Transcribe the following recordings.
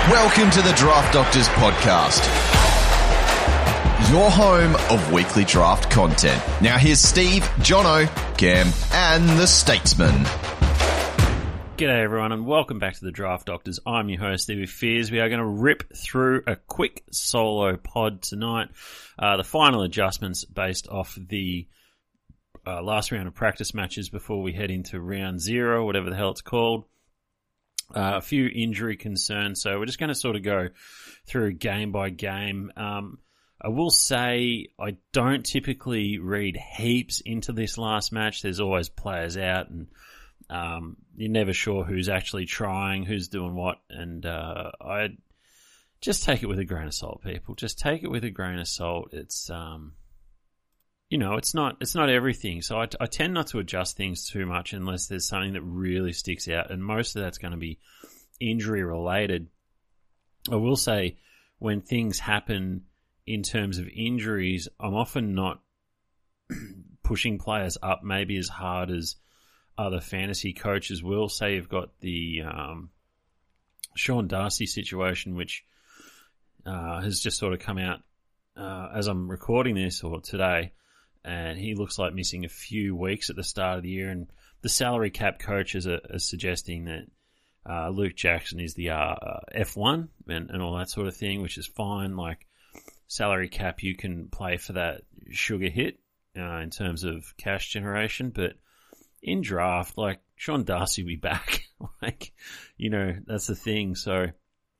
Welcome to the Draft Doctors Podcast, your home of weekly draft content. Now here's Steve, Jono, Cam, and the Statesman. G'day everyone and welcome back to the Draft Doctors. I'm your host, Stevie Fears. We are going to rip through a quick solo pod tonight. The final adjustments based off the last round of practice matches before we head into round 0, whatever the hell it's called. A few injury concerns, so we're just going to sort of go through game by game. I will say I don't typically read heaps into this last match. There's always players out and you're never sure who's actually trying, who's doing what, and I just take it with a grain of salt, people. Just take it with a grain of salt. It's it's not everything. So I tend not to adjust things too much unless there's something that really sticks out, and most of that's going to be injury related. I will say when things happen in terms of injuries, I'm often not pushing players up maybe as hard as other fantasy coaches will. Say you've got the Sean Darcy situation, which has just sort of come out as I'm recording this, or today, and he looks like missing a few weeks at the start of the year, and the salary cap coaches are suggesting that Luke Jackson is the F1 and all that sort of thing, which is fine. Like, salary cap, you can play for that sugar hit in terms of cash generation, but in draft, like, Sean Darcy will be back. Like, that's the thing. So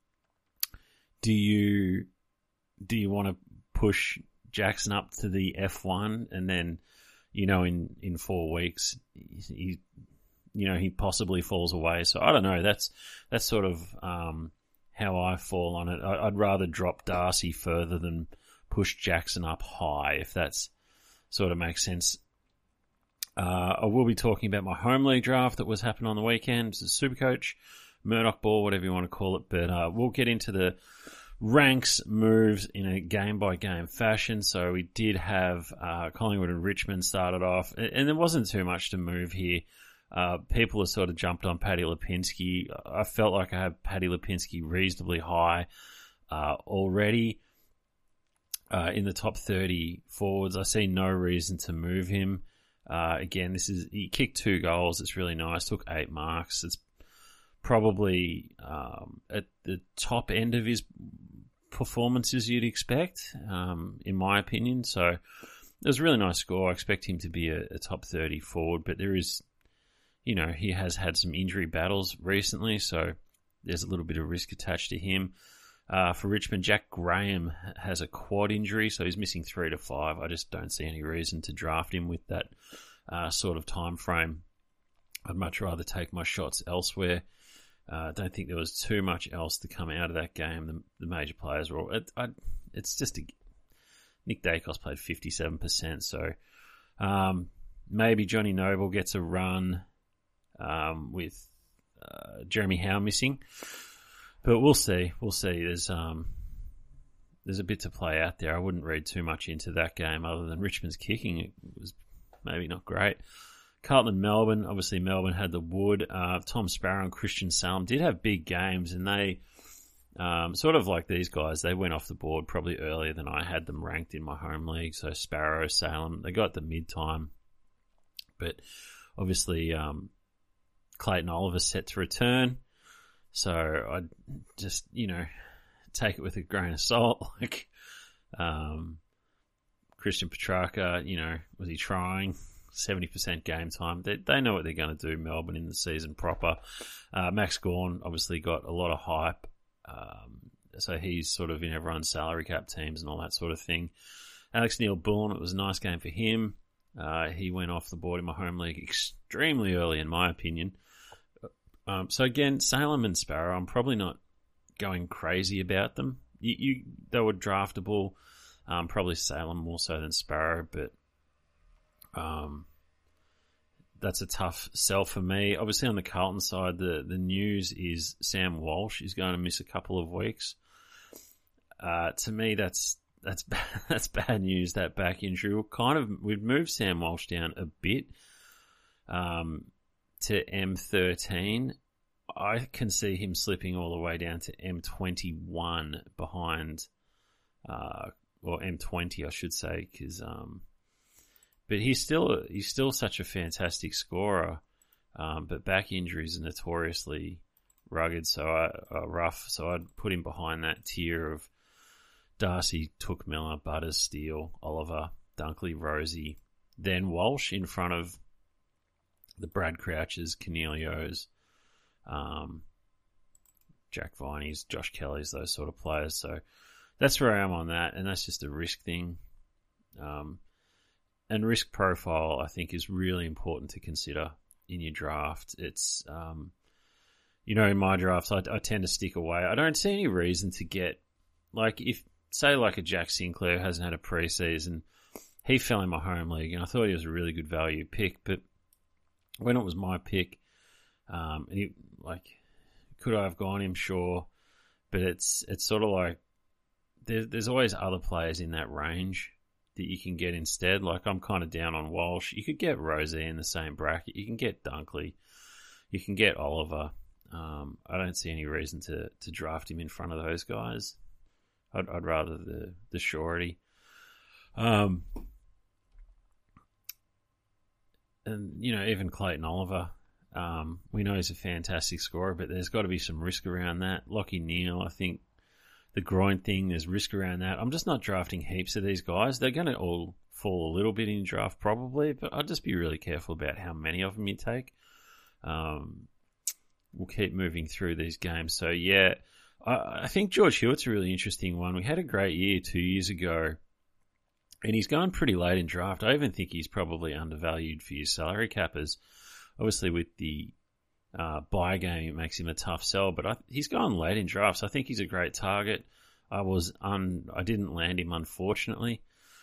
do you want to push Jackson up to the F1 and then, in 4 weeks, he possibly falls away. So I don't know. That's sort of how I fall on it. I'd rather drop Darcy further than push Jackson up high, if that's sort of makes sense. I will be talking about my home league draft that was happening on the weekend. It's a Supercoach, Murdoch ball, whatever you want to call it. But we'll get into the ranks moves in a game-by-game fashion. So we did have Collingwood and Richmond started off, and there wasn't too much to move here. People have sort of jumped on Paddy Lipinski. I felt like I have Paddy Lipinski reasonably high already in the top 30 forwards. I see no reason to move him. Again, he kicked 2 goals. It's really nice. Took 8 marks. It's probably at the top end of his performances you'd expect, in my opinion. So it was a really nice score. I expect him to be a top 30 forward, but there is, he has had some injury battles recently, so there's a little bit of risk attached to him. For Richmond, Jack Graham has a quad injury, so he's missing 3 to 5. I just don't see any reason to draft him with that sort of time frame. I'd much rather take my shots elsewhere. I don't think there was too much else to come out of that game. The major players were all... It's just... Nick Dacos played 57%, so maybe Johnny Noble gets a run with Jeremy Howe missing. But we'll see. We'll see. There's a bit to play out there. I wouldn't read too much into that game other than Richmond's kicking. It was maybe not great. Carlton, Melbourne. Obviously, Melbourne had the wood. Tom Sparrow and Christian Salem did have big games, and they, sort of like these guys, they went off the board probably earlier than I had them ranked in my home league. So Sparrow, Salem, they got the mid-time. But obviously, Clayton Oliver set to return. So I'd just, take it with a grain of salt. Like, Christian Petrarca, was he trying? 70% game time. They know what they're going to do, Melbourne, in the season proper. Max Gawn obviously got a lot of hype. So he's sort of in everyone's salary cap teams and all that sort of thing. Alex Neil-Bullen, it was a nice game for him. He went off the board in my home league extremely early, in my opinion. So again, Salem and Sparrow, I'm probably not going crazy about them. They were draftable, probably Salem more so than Sparrow, but that's a tough sell for me. Obviously on the Carlton side, the news is Sam Walsh is going to miss a couple of weeks. To me, that's bad news, that back injury. We've moved Sam Walsh down a bit to M13. I can see him slipping all the way down to M21 behind, or M20, I should say, because but he's still such a fantastic scorer. But back injuries are notoriously rugged, rough. So I'd put him behind that tier of Darcy, Touk Miller, Butters, Steele, Oliver, Dunkley, Rosie, then Walsh in front of the Brad Crouches, Cornelios, Jack Viney's, Josh Kelly's, those sort of players. So that's where I am on that, and that's just a risk thing. And risk profile, I think, is really important to consider in your draft. It's, in my drafts, I tend to stick away. I don't see any reason to get, if, say, a Jack Sinclair hasn't had a preseason, he fell in my home league, and I thought he was a really good value pick, but when it was my pick, could I have gone him? Sure, but it's sort of like there's always other players in that range that you can get instead. I'm kind of down on Walsh. You could get Rosie in the same bracket. You can get Dunkley. You can get Oliver. I don't see any reason to draft him in front of those guys. I'd rather the surety. And, even Clayton Oliver, we know he's a fantastic scorer, but there's got to be some risk around that. Lachie Neale, I think the groin thing, there's risk around that. I'm just not drafting heaps of these guys. They're going to all fall a little bit in draft probably, but I'd just be really careful about how many of them you take. We'll keep moving through these games. So, yeah, I think George Hewitt's a really interesting one. We had a great year 2 years ago, and he's gone pretty late in draft. I even think he's probably undervalued for your salary cappers. Obviously, with the buy game, it makes him a tough sell, but he's gone late in drafts. I think he's a great target. I didn't land him, unfortunately.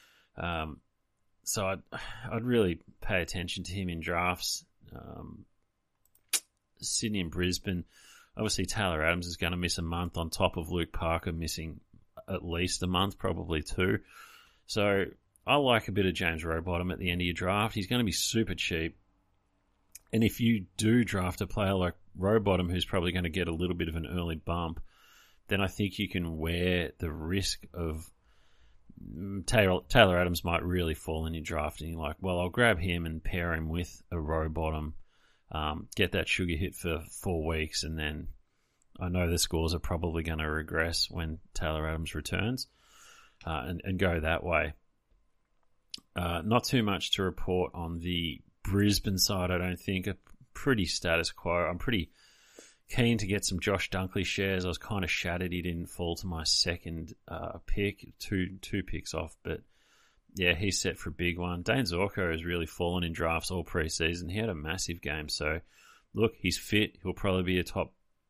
So I'd really pay attention to him in drafts. Sydney and Brisbane, obviously Taylor Adams is going to miss a month on top of Luke Parker missing at least a month, probably two. So I like a bit of James Rowbottom at the end of your draft. He's going to be super cheap. And if you do draft a player like Rowbottom, who's probably going to get a little bit of an early bump, then I think you can wear the risk of Taylor Adams might really fall in your drafting. You're like, well, I'll grab him and pair him with a Rowbottom, get that sugar hit for 4 weeks, and then I know the scores are probably going to regress when Taylor Adams returns. And go that way. Not too much to report on the Brisbane side, I don't think. A pretty status quo. I'm pretty keen to get some Josh Dunkley shares. I was kind of shattered he didn't fall to my second pick, two picks off. But, yeah, he's set for a big one. Dane Zorko has really fallen in drafts all preseason. He had a massive game. So, look, he's fit. He'll probably be a top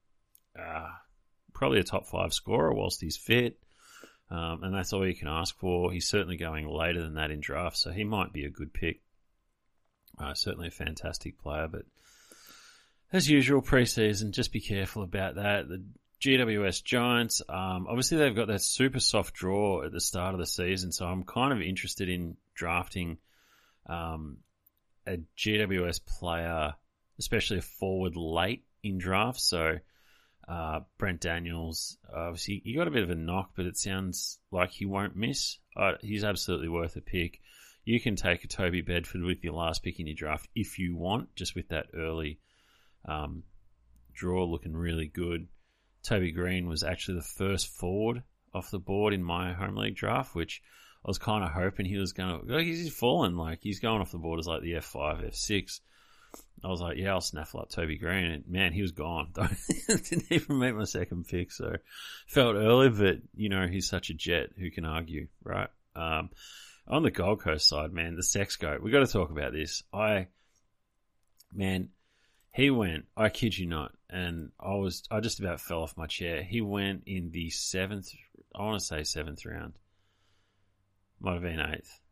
5 scorer whilst he's fit. And that's all you can ask for. He's certainly going later than that in draft, so he might be a good pick. Certainly a fantastic player, but as usual, preseason, just be careful about that. The GWS Giants, obviously they've got that super soft draw at the start of the season, so I'm kind of interested in drafting a GWS player, especially a forward late in draft, so Brent Daniels, obviously he got a bit of a knock, but it sounds like he won't miss. He's absolutely worth a pick. You can take a Toby Bedford with your last pick in your draft if you want, just with that early draw looking really good. Toby Green was actually the first forward off the board in my home league draft, which I was kind of hoping he was going to... He's fallen, he's going off the board as the F5, F6. I was like, yeah, I'll snaffle up Toby Green. And man, he was gone. Didn't even make my second pick, so felt early, but, he's such a jet. Who can argue, right? On the Gold Coast side, man, the sex goat. We got to talk about this. He went, I kid you not, and I just about fell off my chair. He went in the seventh round. Might have been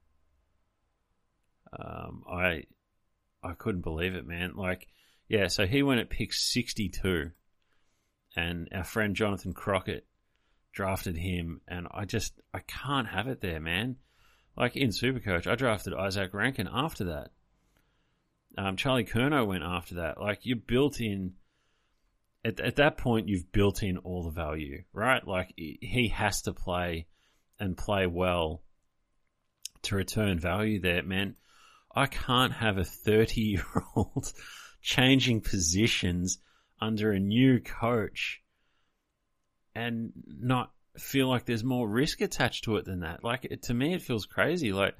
8th. I couldn't believe it, man. So he went at pick 62, and our friend Jonathan Crockett drafted him, and I can't have it there, man. In Supercoach, I drafted Isaac Rankin after that. Charlie Curnow went after that. You're built in at that point, you've built in all the value, right? Like, he has to play and play well to return value there, man. I can't have a 30-year-old changing positions under a new coach and not feel like there's more risk attached to it than that. Like, to me, it feels crazy. Like,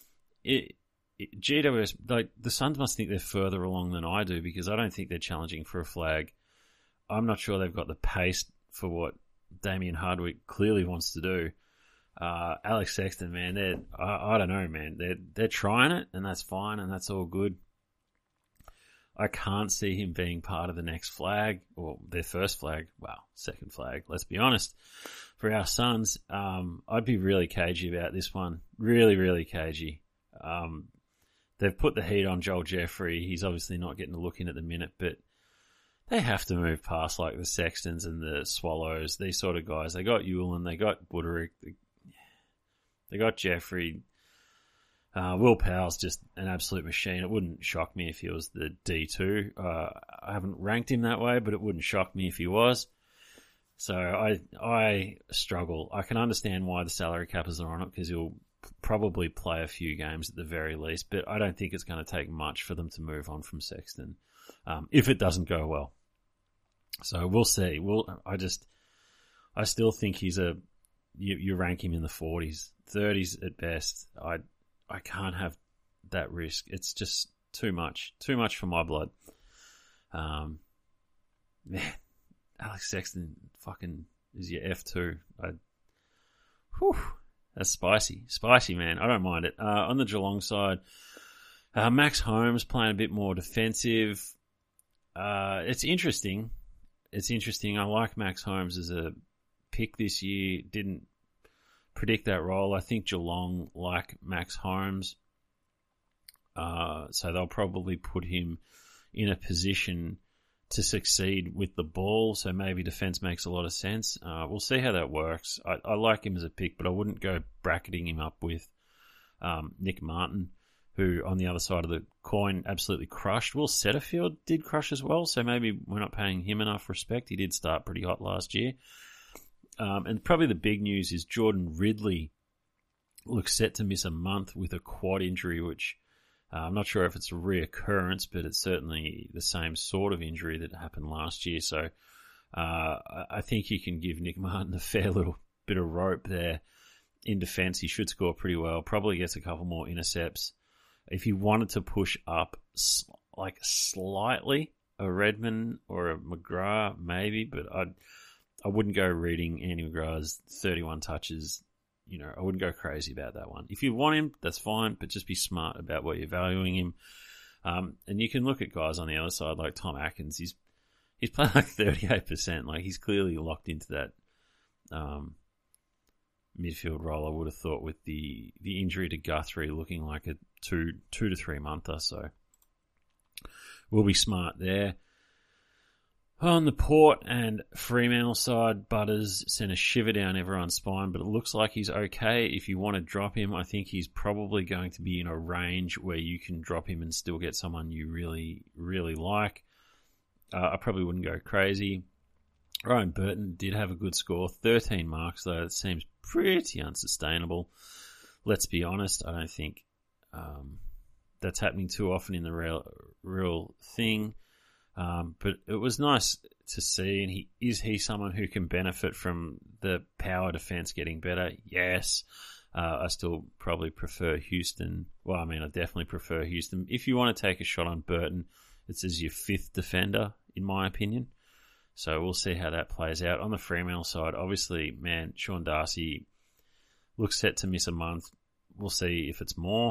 GWS, like, the Suns must think they're further along than I do, because I don't think they're challenging for a flag. I'm not sure they've got the pace for what Damien Hardwick clearly wants to do. Alex Sexton, man, I don't know, man. They're trying it, and that's fine, and that's all good. I can't see him being part of the next flag, or their first flag. Well, second flag, let's be honest. For our Suns, I'd be really cagey about this one. Really, really cagey. They've put the heat on Joel Jeffrey. He's obviously not getting a look in at the minute, but they have to move past like the Sextons and the Swallows, these sort of guys. They got Ulan, they got Buderick, they got Jeffrey. Will Powell's just an absolute machine. It wouldn't shock me if he was the D2. I haven't ranked him that way, but it wouldn't shock me if he was. So I struggle. I can understand why the salary cappers are on it, because he'll probably play a few games at the very least, but I don't think it's going to take much for them to move on from Sexton if it doesn't go well. So we'll see. I still think you rank him in the 40s, 30s at best. I can't have that risk. It's just too much for my blood. Man, Alex Sexton fucking is your F2. That's spicy, man. I don't mind it. On the Geelong side, Max Holmes playing a bit more defensive. It's interesting. I like Max Holmes as a pick this year. Didn't predict that role. I think Geelong like Max Holmes. So they'll probably put him in a position to succeed with the ball. So maybe defense makes a lot of sense. We'll see how that works. I like him as a pick, but I wouldn't go bracketing him up with Nick Martin, who on the other side of the coin absolutely crushed. Will Setterfield did crush as well, so maybe we're not paying him enough respect. He did start pretty hot last year. And probably the big news is Jordan Ridley looks set to miss a month with a quad injury, which I'm not sure if it's a reoccurrence, but it's certainly the same sort of injury that happened last year. So I think you can give Nick Martin a fair little bit of rope there. In defense, he should score pretty well, probably gets a couple more intercepts. If he wanted to push up like slightly, a Redmond or a McGrath maybe, but I wouldn't go reading Andy McGrath's 31 touches. You know, I wouldn't go crazy about that one. If you want him, that's fine, but just be smart about what you're valuing him. And you can look at guys on the other side like Tom Atkins. He's playing like 38%. Like, he's clearly locked into that midfield role, I would have thought, with the injury to Guthrie looking like a 2 to 3 monther. So we'll be smart there. On the Port and Fremantle side, Butters sent a shiver down everyone's spine, but it looks like he's okay. If you want to drop him, I think he's probably going to be in a range where you can drop him and still get someone you really, really like. I probably wouldn't go crazy. Ryan Burton did have a good score, 13 marks, though. It seems pretty unsustainable. Let's be honest, I don't think that's happening too often in the real thing. But it was nice to see, and is he someone who can benefit from the power defense getting better? Yes. I still probably prefer Houston. Well, I mean, I definitely prefer Houston. If you want to take a shot on Burton, it's as your fifth defender, in my opinion. So we'll see how that plays out. On the Fremantle side, obviously, man, Sean Darcy looks set to miss a month. We'll see if it's more.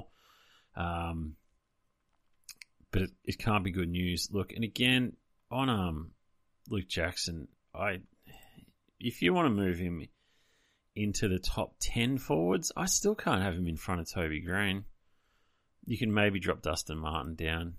But it can't be good news. Look, and again, on Luke Jackson, if you want to move him into the top 10 forwards, I still can't have him in front of Toby Green. You can maybe drop Dustin Martin down.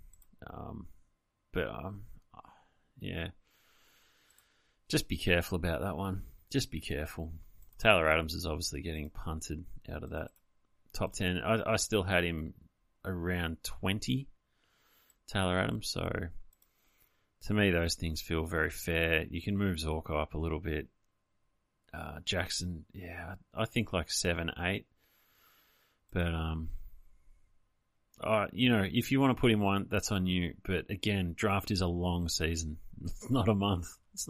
Yeah. Just be careful about that one. Just be careful. Taylor Adams is obviously getting punted out of that top 10. I still had him around 20, Taylor Adams, so to me, those things feel very fair. You can move Zorko up a little bit. Jackson, yeah, I think like 7, 8. But, if you want to put him one, that's on you. But again, draft is a long season. It's not a month.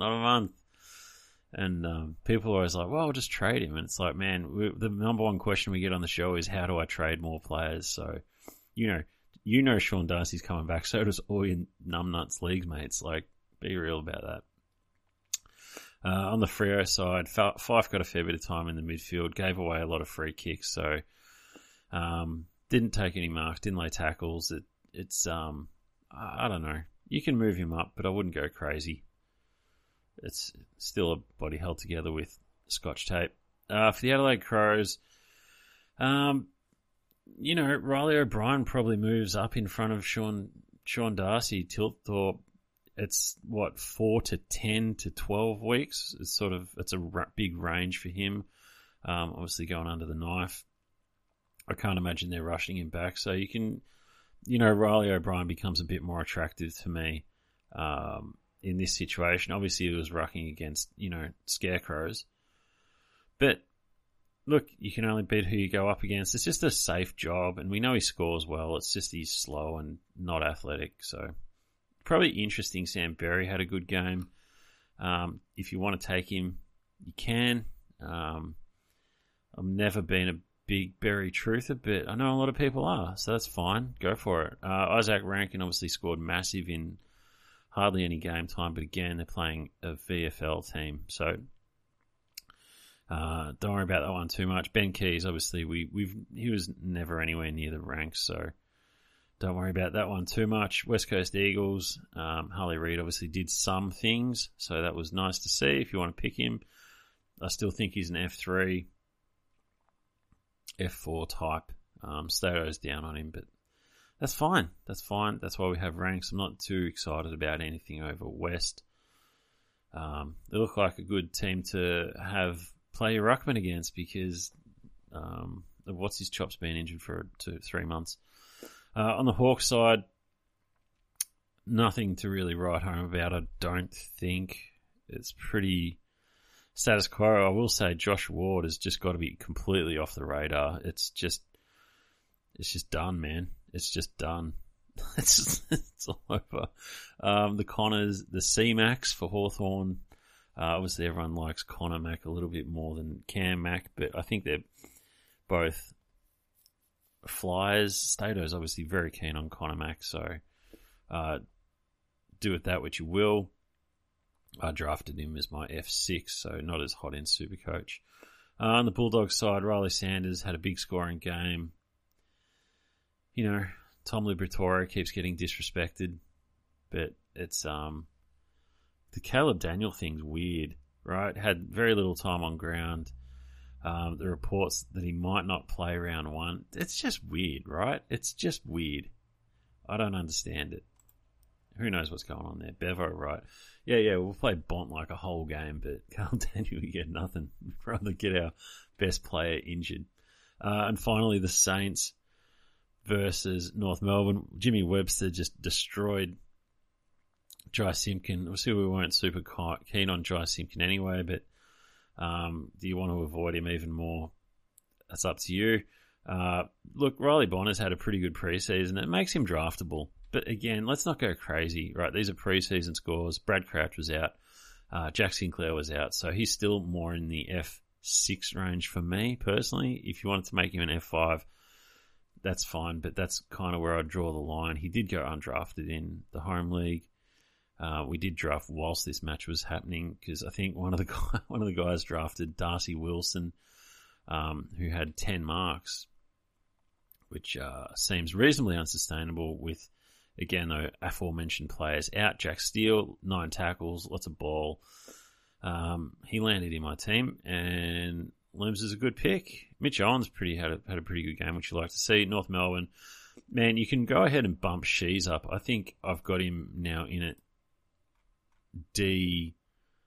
And people are always like, well, I'll just trade him. And it's like, man, the number one question we get on the show is, how do I trade more players? So, Sean Darcy's coming back. So does all your numbnuts leagues mates. Like, be real about that. On the Freo side, Fife got a fair bit of time in the midfield, gave away a lot of free kicks. So, didn't take any marks, didn't lay tackles. It's I don't know. You can move him up, but I wouldn't go crazy. It's still a body held together with scotch tape. For the Adelaide Crows, Riley O'Brien probably moves up in front of Sean Darcy. Tilthorpe, it's 4 to 10 to 12 weeks. It's a big range for him. Obviously going under the knife. I can't imagine they're rushing him back. So you can, Riley O'Brien becomes a bit more attractive to me in this situation. Obviously, it was rucking against, scarecrows. But, look, you can only beat who you go up against. It's just a safe job, and we know he scores well. It's just he's slow and not athletic. So, probably interesting. Sam Berry had a good game. If you want to take him, you can. I've never been a big Berry truther, but I know a lot of people are, so that's fine. Go for it. Isaac Rankin obviously scored massive in hardly any game time, but again, they're playing a VFL team, so don't worry about that one too much. Ben Keys, obviously, he was never anywhere near the ranks, so don't worry about that one too much. West Coast Eagles, Harley Reid obviously did some things, so that was nice to see. If you want to pick him, I still think he's an F3, F4 type. Stato's down on him, but that's fine. That's fine. That's why we have ranks. I'm not too excited about anything over West. They look like a good team to play your ruckman against because what's his chop's been injured for 2-3 months. On the Hawks side, nothing to really write home about. I don't think it's pretty status quo. I will say Josh Ward has just got to be completely off the radar. It's just done, man. It's just done. It's all over. The Connors, the C-Max for Hawthorn. Obviously, everyone likes Connor Mack a little bit more than Cam Mack, but I think they're both flyers. Stato's obviously very keen on Connor Mack, so do with that what you will. I drafted him as my F6, so not as hot in Supercoach. On the Bulldogs side, Riley Sanders had a big scoring game. Tom Liberatore keeps getting disrespected, but it's the Caleb Daniel thing's weird, right? Had very little time on ground. The reports that he might not play round 1. It's just weird, right? It's just weird. I don't understand it. Who knows what's going on there? Bevo, right? Yeah, we'll play Bont like a whole game, but Caleb Daniel, we get nothing. We'd rather get our best player injured. And finally, the Saints versus North Melbourne. Jimmy Webster just destroyed Jai Simpkin. Obviously, we weren't super keen on Jai Simpkin anyway, but do you want to avoid him even more? That's up to you. Look, Riley Bonner's had a pretty good preseason. It makes him draftable. But again, let's not go crazy, right? These are preseason scores. Brad Crouch was out. Jack Sinclair was out. So he's still more in the F6 range for me, personally. If you wanted to make him an F5, that's fine. But that's kind of where I draw the line. He did go undrafted in the home league. We did draft whilst this match was happening because I think one of the guys drafted Darcy Wilson, who had 10 marks, which seems reasonably unsustainable with, again, though, aforementioned players out. Jack Steele, 9 tackles, lots of ball. He landed in my team, and Looms is a good pick. Mitch Owens had a pretty good game, which you like to see. North Melbourne, man, you can go ahead and bump Shees up. I think I've got him now in at D3,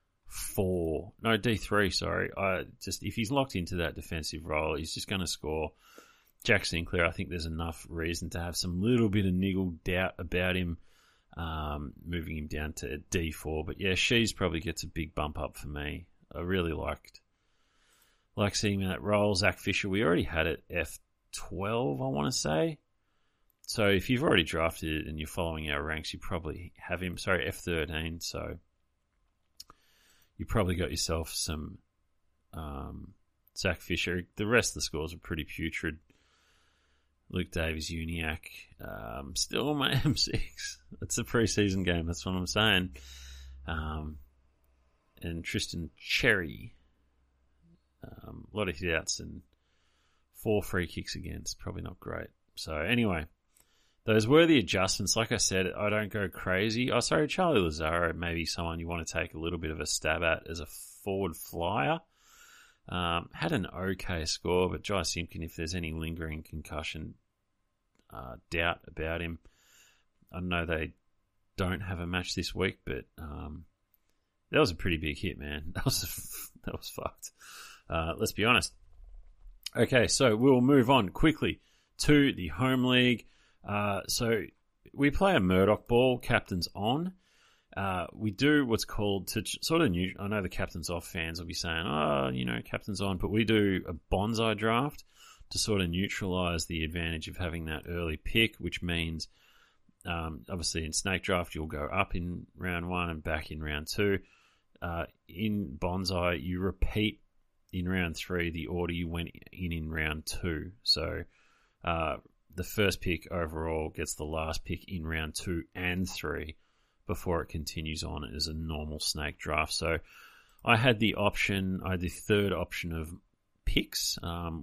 sorry. If he's locked into that defensive role, he's just going to score. Jack Sinclair, I think there's enough reason to have some little bit of niggle doubt about him. moving him down to D4. But yeah, Shees probably gets a big bump up for me. I really like seeing that role. Zach Fisher, we already had it F12, I want to say. So if you've already drafted it and you're following our ranks, you probably have him. Sorry, F13. So you probably got yourself some Zach Fisher. The rest of the scores are pretty putrid. Luke Davies, Uniac, still on my M6. It's a preseason game, that's what I'm saying. And Tristan Cherry. A lot of hit-outs and 4 free kicks against. Probably not great. So anyway, those were the adjustments. Like I said, I don't go crazy. Oh, sorry, Charlie Lazaro, maybe someone you want to take a little bit of a stab at as a forward flyer. Had an okay score, but Jai Simpkin, if there's any lingering concussion doubt about him, I know they don't have a match this week, but that was a pretty big hit, man. That was fucked. Let's be honest. Okay, so we'll move on quickly to the home league. So we play a Murdoch ball, captains on. We do what's called to sort of new. I know the captains off fans will be saying, captains on, but we do a bonsai draft to sort of neutralize the advantage of having that early pick, which means obviously in snake draft you'll go up in round 1 and back in round 2. In bonsai you repeat in round 3 the order you went in round 2. So the first pick overall gets the last pick in round 2 and 3 before it continues on as a normal snake draft. So I had the third option of picks.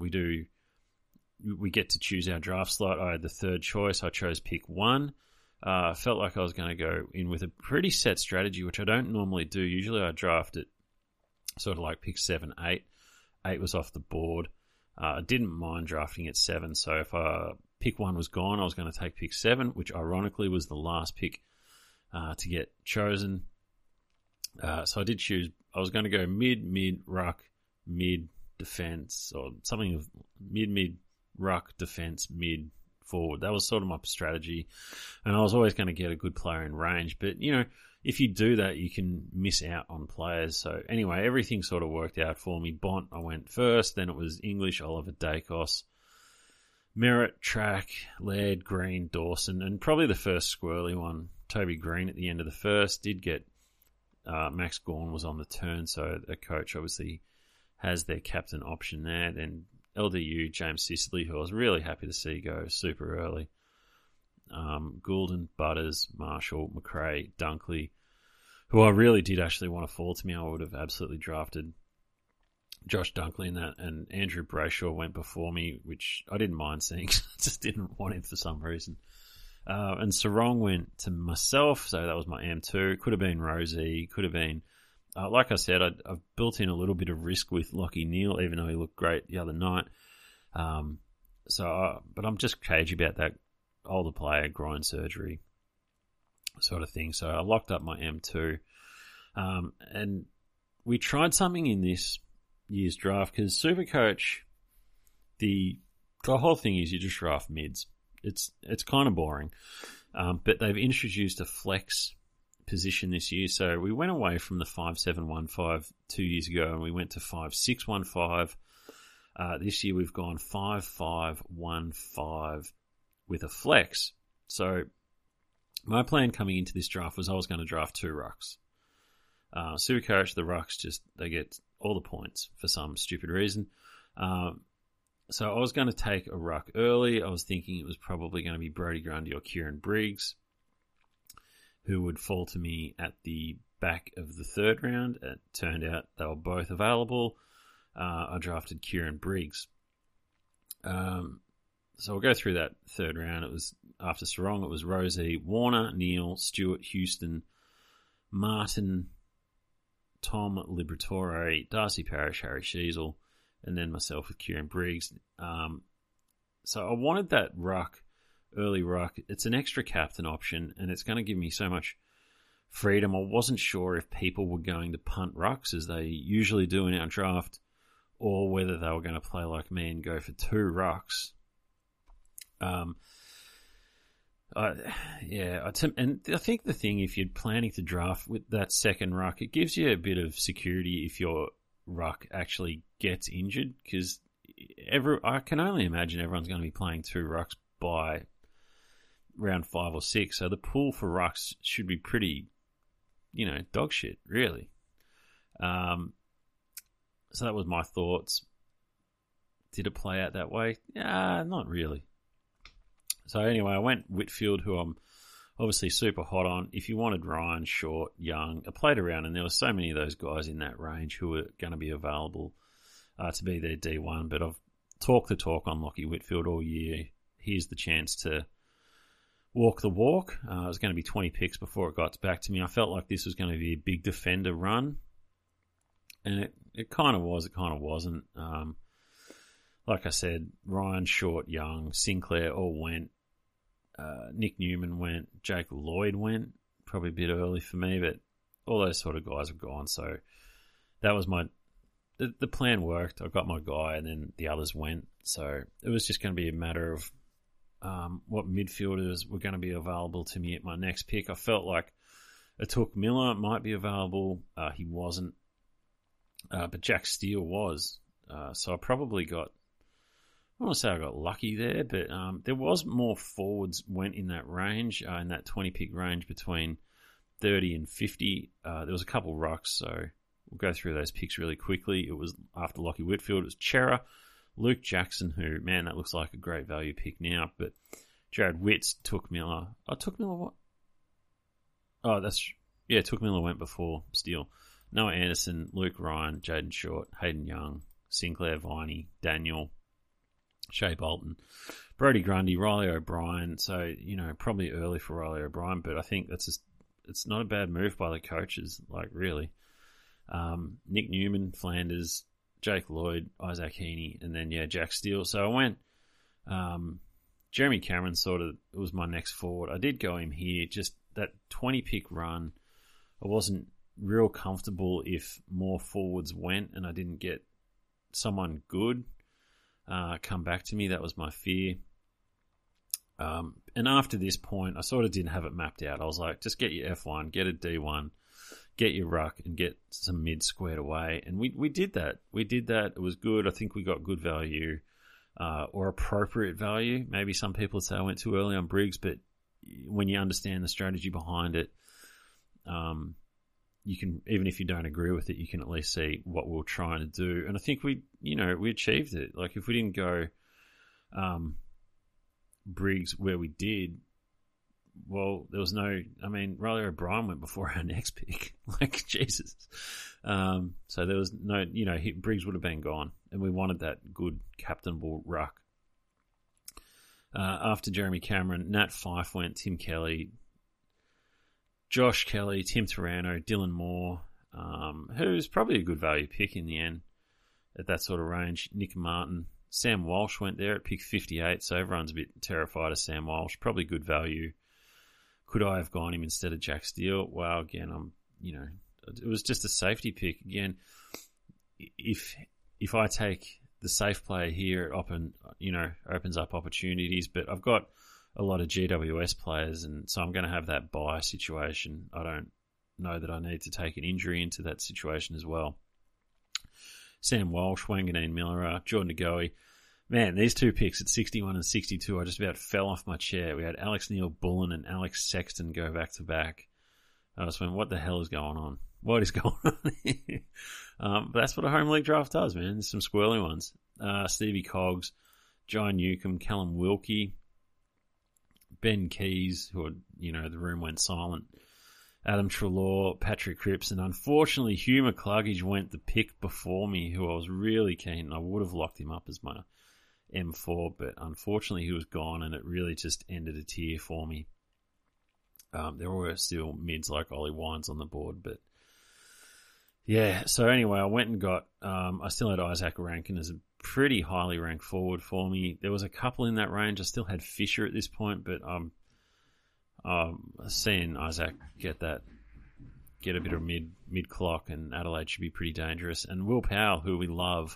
We get to choose our draft slot. I had the third choice. I chose pick 1. Felt like I was going to go in with a pretty set strategy, which I don't normally do. Usually I draft it sort of like pick 7, 8. 8 was off the board. I didn't mind drafting at 7, so if pick 1 was gone, I was going to take pick 7, which ironically was the last pick to get chosen. So I did choose, I was going to go mid, ruck, mid, defense, or something of mid, ruck, defense, mid, forward. That was sort of my strategy. And I was always going to get a good player in range. But, if you do that, you can miss out on players. So anyway, everything sort of worked out for me. Bont, I went first. Then it was English, Oliver Dacos, Merritt, Track, Laird, Green, Dawson, and probably the first squirrely one, Toby Green at the end of the first. Did get Max Gawn was on the turn, so the coach obviously has their captain option there. Then LDU, James Sicily, who I was really happy to see go super early. Goulden, Butters, Marshall, McRae, Dunkley, who I really did actually want to fall to me. I would have absolutely drafted Josh Dunkley in that, and Andrew Brayshaw went before me, which I didn't mind seeing. I just didn't want him for some reason. And Sarong went to myself, so that was my M2. Could have been Rosie, could have been... like I said, I've built in a little bit of risk with Lachie Neale, even though he looked great the other night. But I'm just cagey about that older player, groin surgery sort of thing. So I locked up my M2. And we tried something in this year's draft because Supercoach, the whole thing is you just draft mids. It's kind of boring. But they've introduced a flex position this year. So we went away from the 5-7-1-5 2 years ago and we went to 5-6-1-5. This year we've gone 5-5-1-5 with a flex. So my plan coming into this draft was I was going to draft 2 rucks. Supercoach, the rucks, they get all the points for some stupid reason. So I was going to take a ruck early. I was thinking it was probably going to be Brodie Grundy or Kieran Briggs, who would fall to me at the back of the 3rd round. It turned out they were both available. I drafted Kieran Briggs. So we'll go through that 3rd round. It was after Sarong, it was Rosie, Warner, Neale, Stewart, Houston, Martin, Tom Liberatore, Darcy Parish, Harry Sheasel, and then myself with Kieran Briggs. So I wanted that ruck, early ruck. It's an extra captain option, and it's going to give me so much freedom. I wasn't sure if people were going to punt rucks, as they usually do in our draft, or whether they were going to play like me and go for 2 rucks. And I think the thing, if you're planning to draft with that second ruck, it gives you a bit of security if your ruck actually gets injured, because I can only imagine everyone's going to be playing 2 rucks by round 5 or 6, so the pool for rucks should be pretty, dog shit, really. So that was my thoughts. Did it play out that way? Not really. So anyway, I went Whitfield, who I'm obviously super hot on. If you wanted Ryan, Short, Young, I played around, and there were so many of those guys in that range who were going to be available to be their D1. But I've talked the talk on Lockie Whitfield all year. Here's the chance to walk the walk. It was going to be 20 picks before it got back to me. I felt like this was going to be a big defender run, and it kind of was. It kind of wasn't. Like I said, Ryan, Short, Young, Sinclair all went. Nick Newman went. Jake Lloyd went. Probably a bit early for me, but all those sort of guys have gone. So that was the plan worked. I got my guy, and then the others went. So it was just going to be a matter of what midfielders were going to be available to me at my next pick. I felt like Atuk Miller might be available. He wasn't. But Jack Steele was. So I probably got, I want to say I got lucky there, but there was more forwards went in that range, in that 20-pick range between 30 and 50. There was a couple rucks, so we'll go through those picks really quickly. It was after Lockie Whitfield. It was Chera, Luke Jackson, who, man, that looks like a great value pick now, but Jared Witts, Took Miller. Took Miller what? Took Miller went before Steele. Noah Anderson, Luke Ryan, Jaden Short, Hayden Young, Sinclair Viney, Daniel, Shea Bolton, Brody Grundy, Riley O'Brien. So, probably early for Riley O'Brien, but I think it's not a bad move by the coaches, like, really. Nick Newman, Flanders, Jake Lloyd, Isaac Heaney, and then, Jack Steele. So I went, Jeremy Cameron was my next forward. I did go him here, just that 20-pick run. I wasn't real comfortable if more forwards went and I didn't get someone good come back to me. That was my fear. And after this point, I sort of didn't have it mapped out. I was like, just get your F1, get a D1, get your ruck, and get some mid squared away. And we did that. We did that. It was good. I think we got good value or appropriate value. Maybe some people would say I went too early on Briggs, but when you understand the strategy behind it, you can, even if you don't agree with it, you can at least see what we were trying to do. And I think we achieved it. Like, if we didn't go Briggs where we did, well, there was Riley O'Brien went before our next pick. Like, Jesus. So there was no, Briggs would have been gone. And we wanted that good captainable ruck. After Jeremy Cameron, Nat Fyfe went, Tim Kelly, Josh Kelly, Tim Taranto, Dylan Moore, who's probably a good value pick in the end at that sort of range. Nick Martin, Sam Walsh went there at pick 58, so everyone's a bit terrified of Sam Walsh. Probably good value. Could I have gone him instead of Jack Steele? Well, again, it was just a safety pick. Again, if I take the safe player here, it opens up opportunities, but I've got a lot of GWS players, and so I'm going to have that buy situation. I don't know that I need to take an injury into that situation as well. Sam Walsh, Wanganeen Miller, Jordan Ngoe. Man, these two picks at 61 and 62, I just about fell off my chair. We had Alex Neil-Bullen and Alex Sexton go back-to-back. I just went, what the hell is going on? What is going on here? But that's what a home league draft does, man. There's some squirrely ones. Stevie Coggs, John Newcomb, Callum Wilkie, Ben Keys, who, the room went silent, Adam Treloar, Patrick Cripps, and unfortunately Hugh McCluggage went the pick before me, who I was really keen. I would have locked him up as my M4, but unfortunately he was gone, and it really just ended a tier for me. There were still mids like Ollie Wines on the board, but yeah. So anyway, I went and got, I still had Isaac Rankin as a pretty highly ranked forward for me. There was a couple in that range. I still had Fisher at this point, but I'm seeing Isaac get a bit of mid clock, and Adelaide should be pretty dangerous. And Will Powell, who we love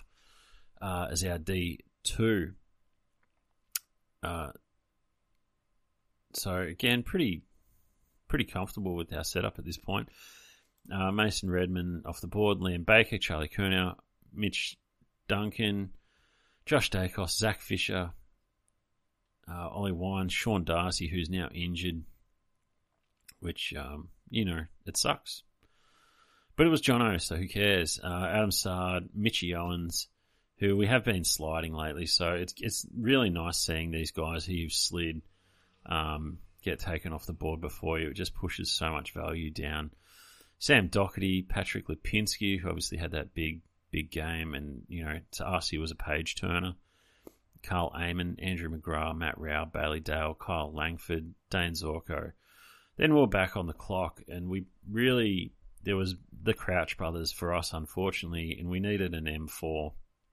as our D2. So again, pretty comfortable with our setup at this point. Mason Redman off the board, Liam Baker, Charlie Curnow, Mitch Duncan, Josh Dacos, Zach Fisher, Ollie Wine, Sean Darcy, who's now injured, which, it sucks. But it was Jono, so who cares? Adam Sard, Mitchie Owens, who we have been sliding lately, so it's really nice seeing these guys who you've slid get taken off the board before you. It just pushes so much value down. Sam Doherty, Patrick Lipinski, who obviously had that big game, and, to us he was a page turner. Carl Amon, Andrew McGrath, Matt Rao, Bailey Dale, Kyle Langford, Dane Zorko. Then we were back on the clock, and there was the Crouch brothers for us, unfortunately, and we needed an M4.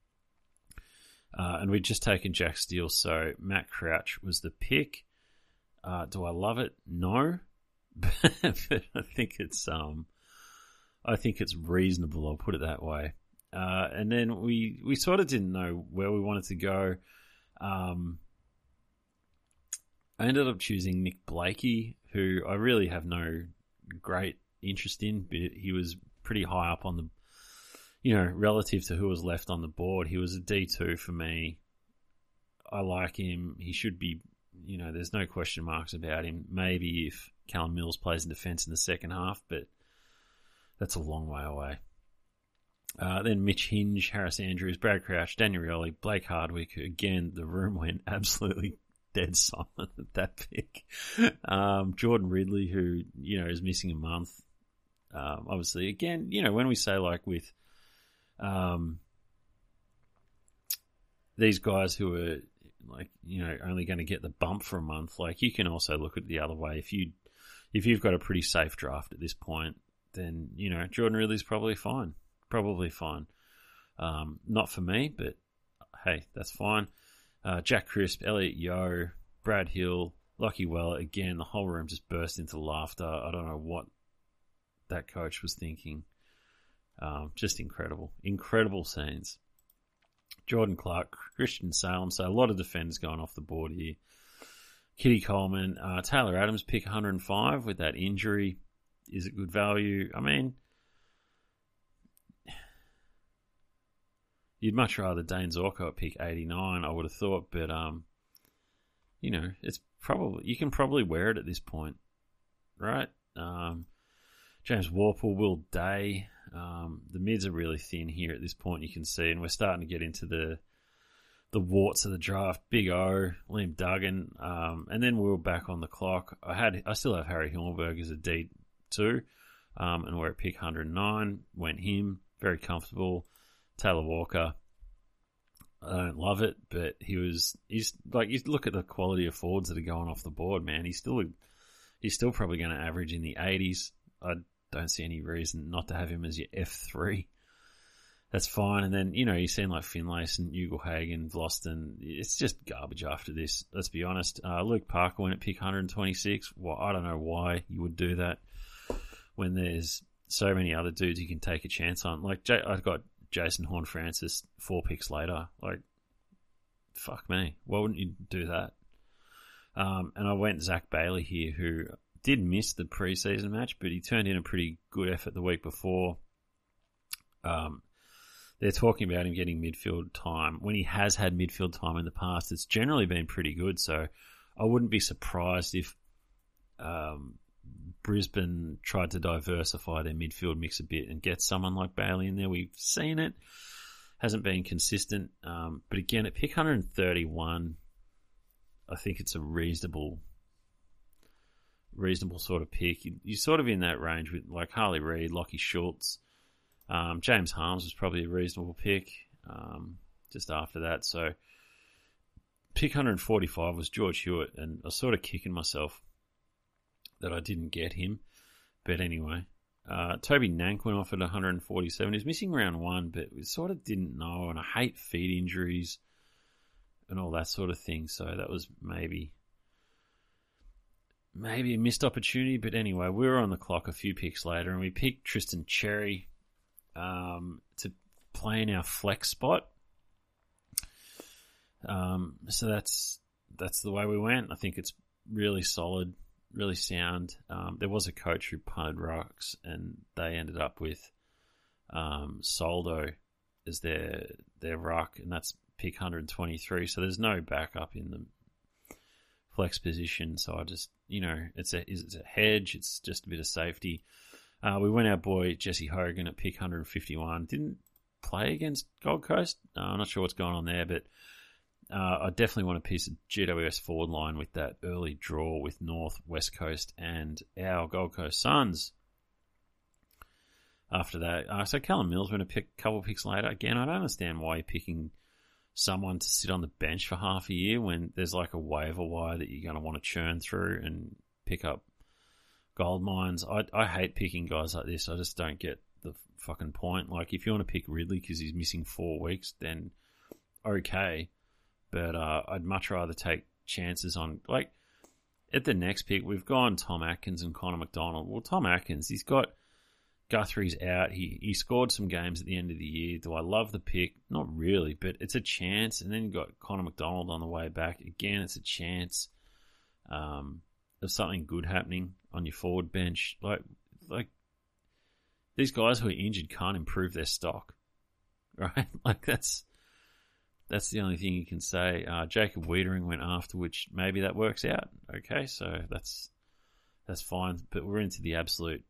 And we'd just taken Jack Steele, so Matt Crouch was the pick. Do I love it? No. But I think it's reasonable, I'll put it that way. And then we sort of didn't know where we wanted to go. I ended up choosing Nick Blakey, who I really have no great interest in, but he was pretty high up on the, relative to who was left on the board. He was a D2 for me. I like him. He should be, there's no question marks about him. Maybe if Callum Mills plays in defence in the second half, but that's a long way away. Then Mitch Hinge, Harris Andrews, Brad Crouch, Daniel Rioli, Blake Hardwick, who again, the room went absolutely dead silent at that pick. Jordan Ridley, who, is missing a month. Obviously, again, when we say like with these guys who are like, only going to get the bump for a month, like you can also look at it the other way. If you've got a pretty safe draft at this point, then, Jordan Ridley's probably fine. Not for me, but hey, that's fine. Jack Crisp, Elliot Yeo, Brad Hill, Lockie Weller. Again, the whole room just burst into laughter. I don't know what that coach was thinking. Just incredible scenes. Jordan Clark, Christian Salem. So a lot of defenders going off the board here. Kitty Coleman, Taylor Adams, pick 105 with that injury. Is it good value? I mean, you'd much rather Dane Zorko at pick 89, I would have thought, but it's probably, you can probably wear it at this point, right? James Warple, Will Day. The mids are really thin here at this point, you can see, and we're starting to get into the warts of the draft. Big O, Liam Duggan, and then we were back on the clock. I still have Harry Himmelberg as a D2, and we're at pick 109. Went him, very comfortable. Taylor Walker, I don't love it, but he's like, you look at the quality of forwards that are going off the board, man. He's still probably going to average in the 80s. I don't see any reason not to have him as your F3. That's fine. And then, you see like Finlayson and Ugelhagen, Vlosten. It's just garbage after this. Let's be honest. Luke Parker went at pick 126. Well, I don't know why you would do that when there's so many other dudes you can take a chance on. Like, I've got Jason Horne-Francis 4 picks later. Like, fuck me. Why wouldn't you do that? And I went Zach Bailey here, who did miss the preseason match, but he turned in a pretty good effort the week before. They're talking about him getting midfield time. When he has had midfield time in the past, it's generally been pretty good. So I wouldn't be surprised if Brisbane tried to diversify their midfield mix a bit and get someone like Bailey in there. We've seen it. Hasn't been consistent. But again, at pick 131, I think it's a reasonable sort of pick. You're sort of in that range with like Harley Reid, Lockie Schultz. James Harms was probably a reasonable pick just after that. So pick 145 was George Hewitt, and I was sort of kicking myself that I didn't get him. But anyway, Toby Nank went off at 147. He's missing round 1, but we sort of didn't know, and I hate feet injuries and all that sort of thing. So that was maybe a missed opportunity. But anyway, we were on the clock a few picks later, and we picked Tristan Cherry to play in our flex spot. So that's the way we went. I think it's really solid, really sound. There was a coach who punted rucks, and they ended up with Soldo as their ruck, and that's pick 123. So there's no backup in the flex position. So I just, it's a hedge. It's just a bit of safety. We went our boy Jesse Hogan at pick 151. Didn't play against Gold Coast. I'm not sure what's going on there, but I definitely want a piece of GWS forward line with that early draw with North, West Coast, and our Gold Coast Suns. After that, so Callum Mills went a couple picks later. Again, I don't understand why you're picking someone to sit on the bench for half a year when there's like a waiver wire that you're going to want to churn through and pick up gold mines. I hate picking guys like this. I just don't get the fucking point. Like, if you want to pick Ridley because he's missing 4 weeks, then okay. But I'd much rather take chances on, like, at the next pick, we've gone Tom Atkins and Connor McDonald. Well, Tom Atkins, he's got Guthrie's out. He scored some games at the end of the year. Do I love the pick? Not really, but it's a chance. And then you've got Connor McDonald on the way back. Again, it's a chance of something good happening on your forward bench. Like these guys who are injured can't improve their stock, right? Like, that's the only thing you can say. Jacob Wiedering went after, which maybe that works out. Okay, so that's fine. But we're into the absolute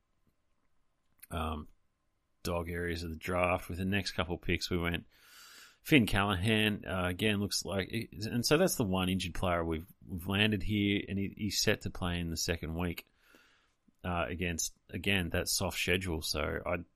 dog areas of the draft. With the next couple of picks, we went Finn Callahan. Again, looks like, and so that's the one injured player we've landed here, and he's set to play in the second week against, again, that soft schedule. So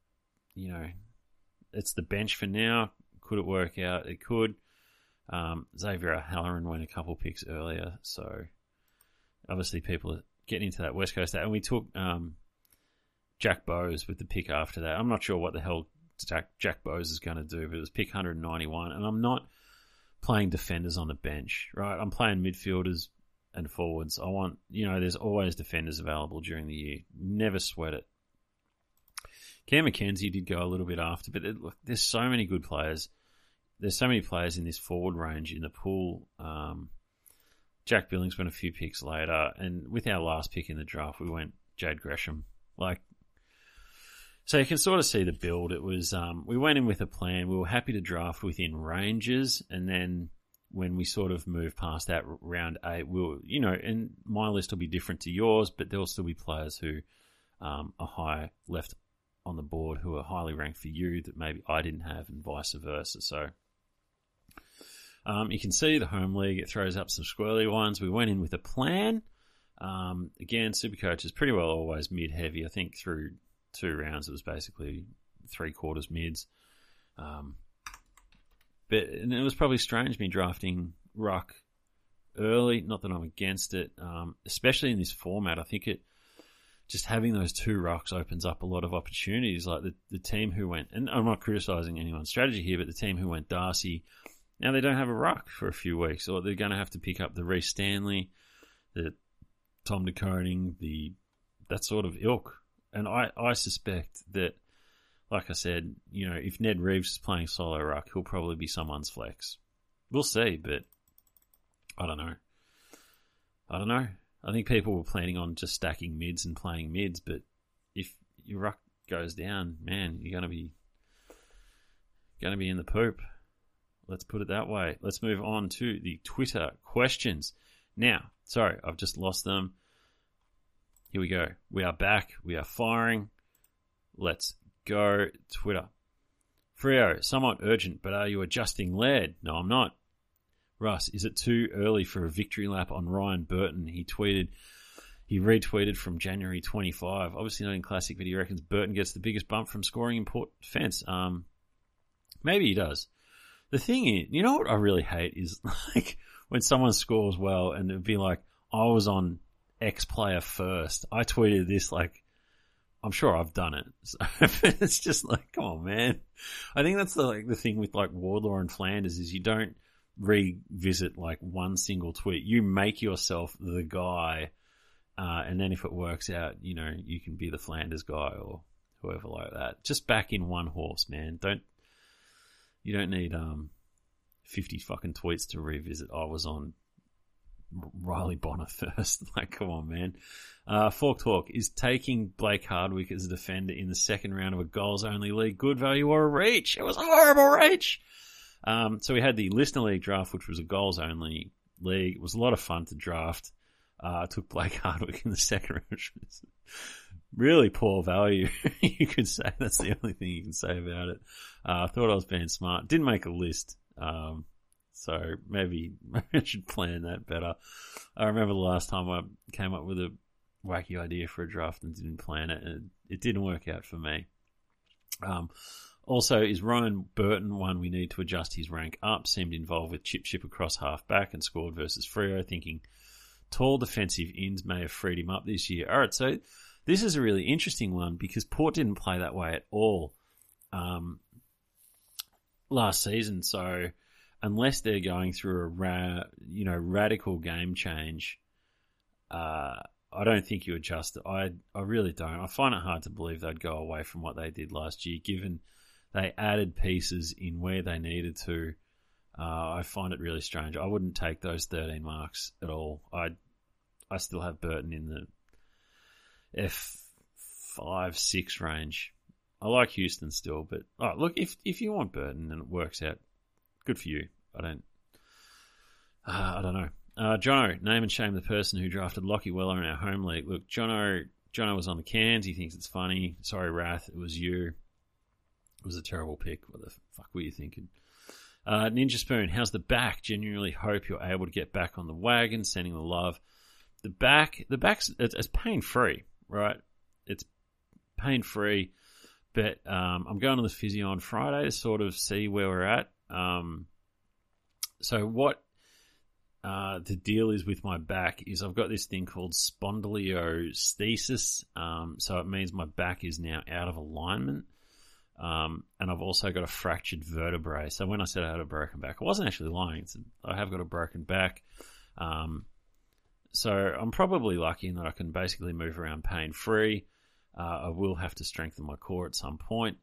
it's the bench for now. Could it work out? It could. Xavier O'Halloran went a couple picks earlier, so obviously people are getting into that West Coast. And we took Jack Bowes with the pick after that. I'm not sure what the hell Jack Bowes is going to do, but it was pick 191, and I'm not playing defenders on the bench, right? I'm playing midfielders and forwards. I want, there's always defenders available during the year. Never sweat it. Cam McKenzie did go a little bit after, but look, there's so many good players. There's so many players in this forward range in the pool. Jack Billings went a few picks later, and with our last pick in the draft, we went Jade Gresham. So you can sort of see the build. It was we went in with a plan. We were happy to draft within ranges, and then when we sort of moved past that round 8, and my list will be different to yours, but there'll still be players who are high left on the board who are highly ranked for you that maybe I didn't have, and vice versa. So you can see the home league, it throws up some squirrely ones. We went in with a plan. Again, Supercoach is pretty well always mid-heavy. I think through 2 rounds it was basically 3/4 mids. And it was probably strange me drafting ruck early. Not that I'm against it, especially in this format. I think just having those 2 rucks opens up a lot of opportunities. Like the team who went, and I'm not criticising anyone's strategy here, but the team who went Darcy, now they don't have a ruck for a few weeks, or they're going to have to pick up the Reece Stanley, the Tom de Koning, that sort of ilk. And I suspect that, like I said, if Ned Reeves is playing solo ruck, he'll probably be someone's flex. We'll see, but I don't know. I think people were planning on just stacking mids and playing mids, but if your ruck goes down, man, you're going to be in the poop. Let's put it that way. Let's move on to the Twitter questions. Now, sorry, I've just lost them. Here we go. We are back. We are firing. Let's go, Twitter. Freo, somewhat urgent, but are you adjusting lead? No, I'm not. Russ, is it too early for a victory lap on Ryan Burton? He retweeted from January 25. Obviously not in Classic, but he reckons Burton gets the biggest bump from scoring in Port Defence. Maybe he does. The thing is, you know what I really hate is like when someone scores well and it'd be like, I was on X player first. I tweeted this, like, I'm sure I've done it. So, it's just like, come on, man. I think that's the thing with like Wardlaw and Flanders is you don't revisit like one single tweet. You make yourself the guy, and then if it works out, you can be the Flanders guy or whoever like that. Just back in one horse, man. You don't need 50 fucking tweets to revisit. I was on Riley Bonner first. Like, come on, man. Fork Talk, is taking Blake Hardwick as a defender in the second round of a goals-only league good value or a reach? It was a horrible reach. So we had the Listener League draft, which was a goals-only league. It was a lot of fun to draft. I took Blake Hardwick in the second round. Really poor value, you could say. That's the only thing you can say about it. I thought I was being smart. Didn't make a list. So maybe I should plan that better. I remember the last time I came up with a wacky idea for a draft and didn't plan it, and it didn't work out for me. Also, is Ryan Burton one we need to adjust his rank up? Seemed involved with chip across half back and scored versus Freo, thinking tall defensive ends may have freed him up this year. All right, so this is a really interesting one because Port didn't play that way at all last season. So unless they're going through a radical game change, I don't think you adjust it. I really don't. I find it hard to believe they'd go away from what they did last year, given they added pieces in where they needed to. I find it really strange. I wouldn't take those 13 marks at all. I still have Burton in the F5, 6 range. I like Houston still, but look, if you want Burton and it works out, good for you. I don't know. Jono, name and shame the person who drafted Lockie Weller in our home league. Look, Jono was on the cans. He thinks it's funny. Sorry, Wrath, it was you. It was a terrible pick. What the fuck were you thinking? Ninja Spoon, how's the back? Genuinely hope you're able to get back on the wagon. Sending the love. The back's it's pain free, right? It's pain free, but I'm going to the physio on Friday to sort of see where we're at. So what the deal is with my back is I've got this thing called spondylolisthesis. So it means my back is now out of alignment. And I've also got a fractured vertebrae. So when I said I had a broken back, I wasn't actually lying. I have got a broken back. So I'm probably lucky in that I can basically move around pain-free. I will have to strengthen my core at some point.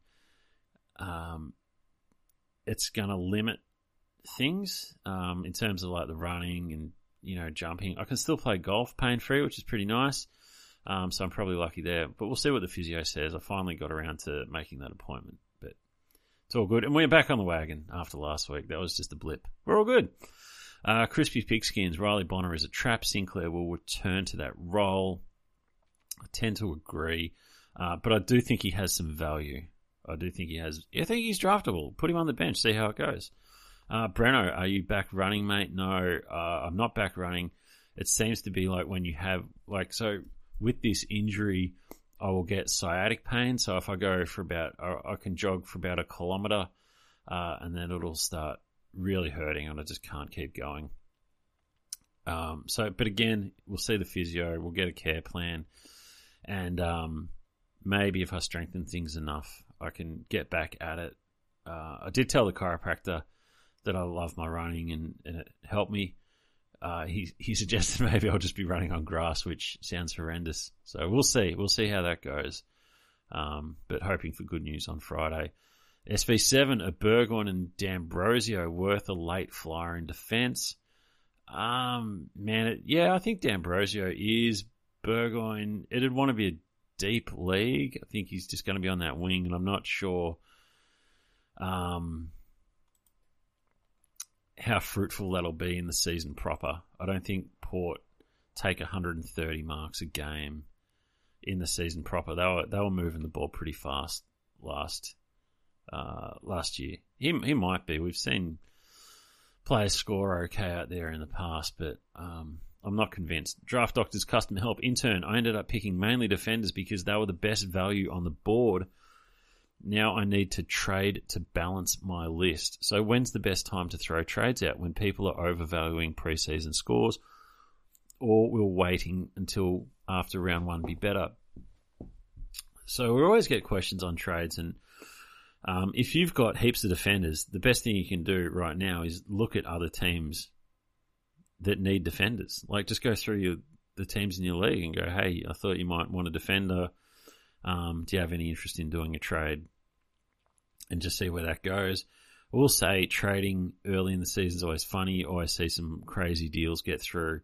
It's going to limit things in terms of like the running and, jumping. I can still play golf pain-free, which is pretty nice. So I'm probably lucky there. But we'll see what the physio says. I finally got around to making that appointment. But it's all good. And we're back on the wagon after last week. That was just a blip. We're all good. Crispy Pigskins, Riley Bonner is a trap. Sinclair will return to that role. I tend to agree. But I do think he has some value. I think he's draftable. Put him on the bench, see how it goes. Breno, are you back running, mate? No, I'm not back running. It seems to be like when you have, with this injury, I will get sciatic pain. So if I go I can jog for about 1 kilometre, and then it'll start really hurting and I just can't keep going. But again, we'll see the physio, we'll get a care plan, and maybe if I strengthen things enough, I can get back at it. I did tell the chiropractor that I love my running and it helped me. He suggested maybe I'll just be running on grass, which sounds horrendous. So we'll see. We'll see how that goes. But hoping for good news on Friday. SV7, a Burgoyne and D'Ambrosio worth a late flyer in defence. I think D'Ambrosio is. Burgoyne, it'd want to be a deep league. I think he's just going to be on that wing, and I'm not sure how fruitful that'll be in the season proper. I don't think Port take 130 marks a game in the season proper. They were moving the ball pretty fast last year. He might be. We've seen players score okay out there in the past, but I'm not convinced. Draft Doctor's Custom Help intern. I ended up picking mainly defenders because they were the best value on the board. Now I need to trade to balance my list. So when's the best time to throw trades out? When people are overvaluing preseason scores, or we're waiting until after round 1 be better? So we always get questions on trades, and if you've got heaps of defenders, the best thing you can do right now is look at other teams that need defenders. Like, just go through the teams in your league and go, hey, I thought you might want a defender. Do you have any interest in doing a trade? And just see where that goes. I will say trading early in the season is always funny. You always see some crazy deals get through.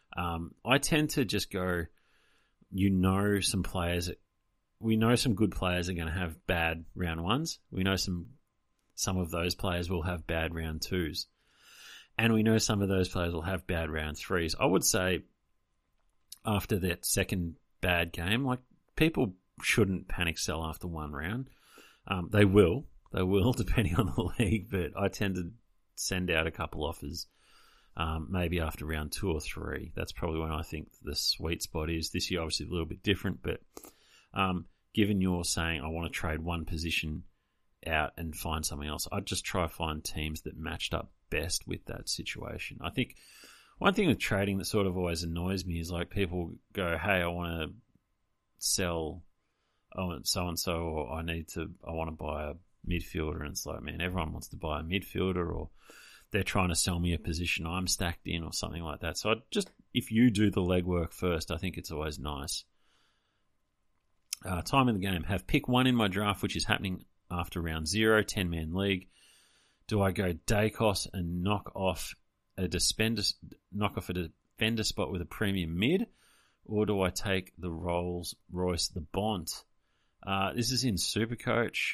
I tend to just go, some players, we know some good players are going to have bad round ones. We know some of those players will have bad round twos. And we know some of those players will have bad round threes. I would say after that second bad game, like, people shouldn't panic sell after one round. They will, depending on the league, but I tend to send out a couple offers, maybe after round 2 or 3. That's probably when I think the sweet spot is. This year, obviously, a little bit different, but given you're saying I want to trade one position out and find something else, I'd just try to find teams that matched up best with that situation. I think one thing with trading that sort of always annoys me is, like, people go, hey, I want to sell so-and-so, or I want to buy a midfielder, and it's like, man, everyone wants to buy a midfielder, or they're trying to sell me a position I'm stacked in or something like that. So if you do the legwork first, I think it's always nice. Time in the game. Have pick 1 in my draft, which is happening after round 0, 10-man league. Do I go Dacos and knock off a defender spot with a premium mid, or do I take the Rolls-Royce, the Bont? This is in Supercoach.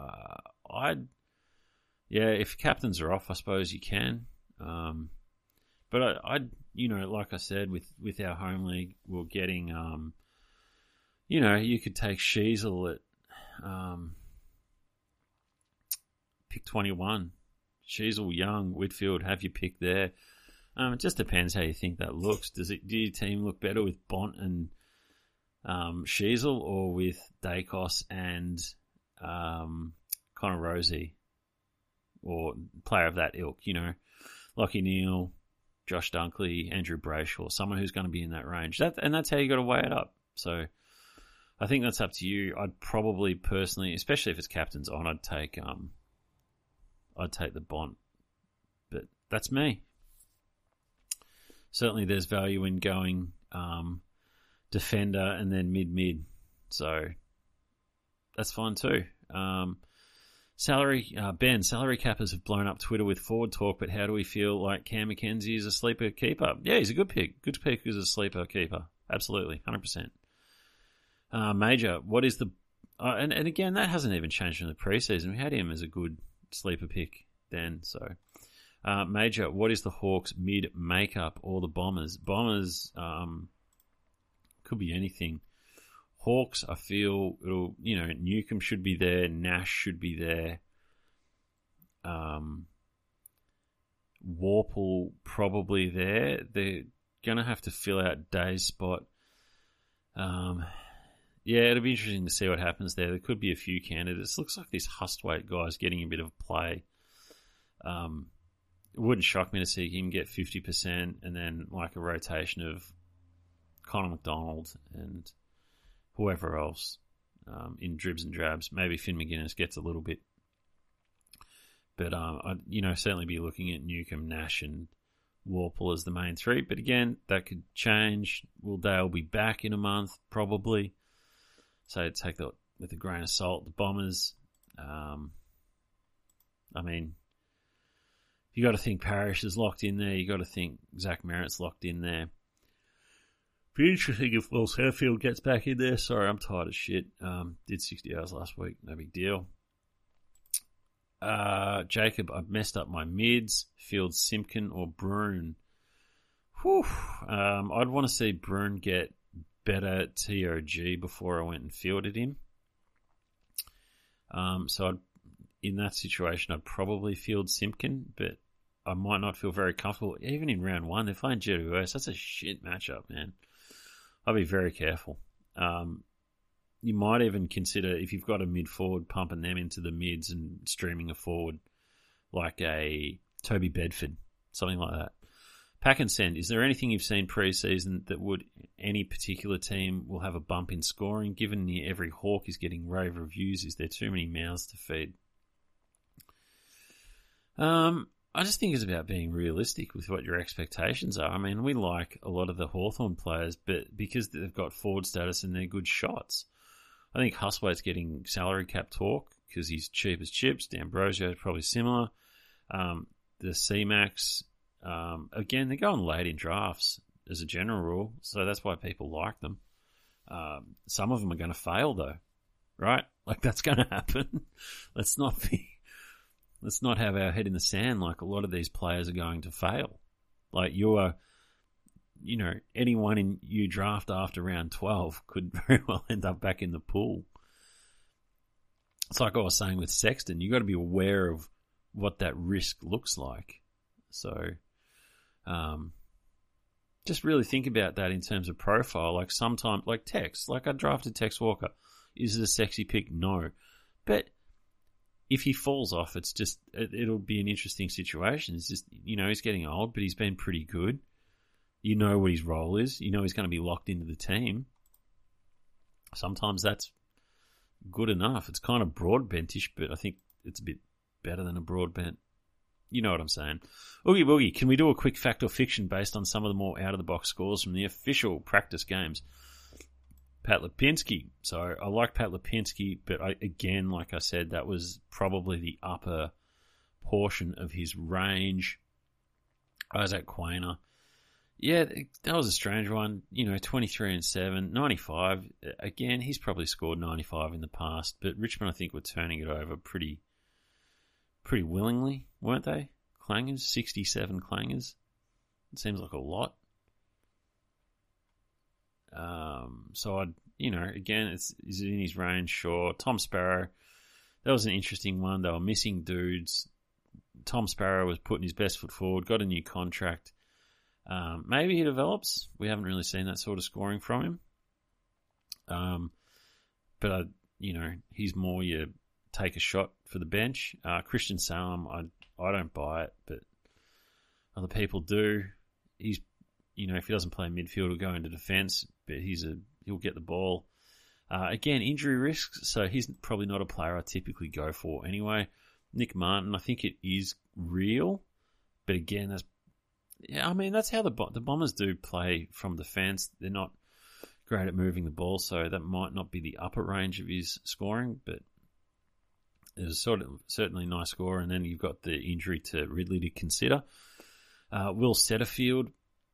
If captains are off, I suppose you can. But I like I said, with our home league, we're getting, you could take Sheasel at pick 21. Sheasel, Young, Whitfield, have your pick there. It just depends how you think that looks. Do your team look better with Bont and Sheasel, or with Dacos and Connor Rosie, or player of that ilk? Lachie Neale, Josh Dunkley, Andrew Brayshaw, someone who's going to be in that range. That's how you got to weigh it up. So I think that's up to you. I'd probably personally, especially if it's captains on, I'd take the Bont, but that's me. Certainly, there's value in going defender and then mid, so that's fine too. Salary cappers have blown up Twitter with forward talk, but how do we feel like Cam Mackenzie is a sleeper keeper? Yeah, he's a good pick. Good pick as a sleeper keeper. Absolutely, 100%. Major, what is the... and again, that hasn't even changed from the preseason. We had him as a good sleeper pick then, so... Major, what is the Hawks mid makeup or the Bombers? Bombers could be anything. Hawks, I feel Newcomb should be there, Nash should be there. Warple probably there. They're gonna have to fill out Day's spot. It'll be interesting to see what happens there. There could be a few candidates. Looks like this Hustwaite guy's getting a bit of play. It wouldn't shock me to see him get 50% and then like a rotation of Connor McDonald and whoever else in dribs and drabs. Maybe Finn McGuinness gets a little bit. But I'd certainly be looking at Newcomb, Nash and Warple as the main three. But again, that could change. Will Dale be back in a month? Probably. So take that with a grain of salt. The Bombers, you got to think Parrish is locked in there. You got to think Zach Merritt's locked in there. Be interesting if Will Sandfield gets back in there. Sorry, I'm tired as shit. Did 60 hours last week. No big deal. Jacob, I've messed up my mids. Field Simpkin or Bruin. I'd want to see Bruin get better TOG before I went and fielded him. So in that situation, I'd probably field Simpkin, but I might not feel very comfortable. Even in round 1, they're playing GWS. That's a shit matchup, man. I'll be very careful. You might even consider, if you've got a mid-forward, pumping them into the mids and streaming a forward like a Toby Bedford, something like that. Pack and send. Is there anything you've seen pre-season that would any particular team will have a bump in scoring? Given every Hawk is getting rave reviews, is there too many mouths to feed? I just think it's about being realistic with what your expectations are. I mean, we like a lot of the Hawthorn players, but because they've got forward status and they're good shots. I think Hustwaite's getting salary cap talk because he's cheap as chips. D'Ambrosio is probably similar. The C-Max, again, they're going late in drafts. as a general rule, so that's why people like them. Some of them are going to fail, though, right? Like, that's going to happen. Let's not have our head in the sand like a lot of these players are going to fail. Like, anyone you draft after round 12 could very well end up back in the pool. It's like I was saying with Sexton, you got to be aware of what that risk looks like. So, just really think about that in terms of profile. Like sometimes, like Tex, like I drafted Tex Walker. Is it a sexy pick? No. But if he falls off, it'll be an interesting situation. It's just, he's getting old, but he's been pretty good. You know what his role is. You know he's going to be locked into the team. Sometimes that's good enough. It's kind of broadbentish, but I think it's a bit better than a broadbent. You know what I'm saying. Oogie Boogie, can we do a quick fact or fiction based on some of the more out-of-the-box scores from the official practice games? Pat Lipinski. So I like Pat Lipinski, but again, like I said, that was probably the upper portion of his range. Isaac Quainer. Yeah, that was a strange one. 23-7, 95. Again, he's probably scored 95 in the past, but Richmond, I think, were turning it over pretty willingly, weren't they? Clangers, 67 clangers. It seems like a lot. So again, is it in his range? Sure. Tom Sparrow, that was an interesting one. They were missing dudes. Tom Sparrow was putting his best foot forward, got a new contract. Maybe he develops. We haven't really seen that sort of scoring from him. But he's more your take a shot for the bench. Christian Salem, I don't buy it, but other people do. He's, if he doesn't play midfield, he'll go into defence, but he'll get the ball. Again, injury risks, so he's probably not a player I typically go for anyway. Nick Martin, I think it is real, but again, that's how the Bombers do play from defence. They're not great at moving the ball, so that might not be the upper range of his scoring, but it's certainly a nice score. And then you've got the injury to Ridley to consider. Will Setterfield,